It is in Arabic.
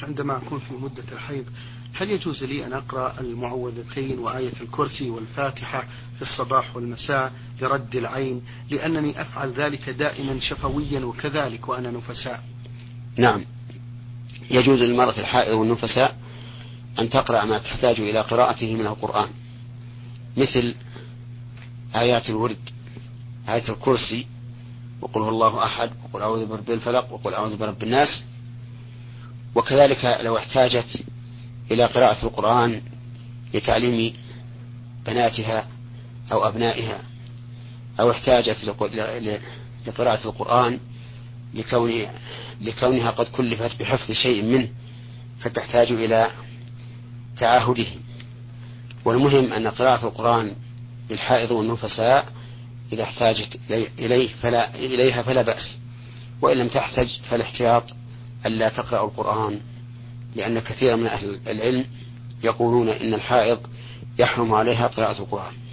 عندما أكون في مدة الحيض هل يجوز لي أن أقرأ المعوذتين وآية الكرسي والفاتحة في الصباح والمساء لرد العين، لأنني أفعل ذلك دائما شفويا وكذلك وأنا نفساء؟ نعم، يجوز للمرأة الحائض والنفساء أن تقرأ ما تحتاج إلى قراءته من القرآن، مثل آيات الورد، آية الكرسي، وقل هو الله أحد، وقل أعوذ برب الفلق، وقل أعوذ برب الناس. وكذلك لو احتاجت إلى قراءة القرآن لتعليم بناتها أو أبنائها، أو احتاجت لقراءة القرآن لكونها قد كلفت بحفظ شيء منه فتحتاج إلى تعاهده. والمهم أن قراءة القرآن للحائض والنفساء إذا احتاجت إليها فلا بأس، وإن لم تحتج فالاحتياط ألا تقرأ القرآن، لأن كثير من أهل العلم يقولون إن الحائض يحرم عليها قراءة القرآن.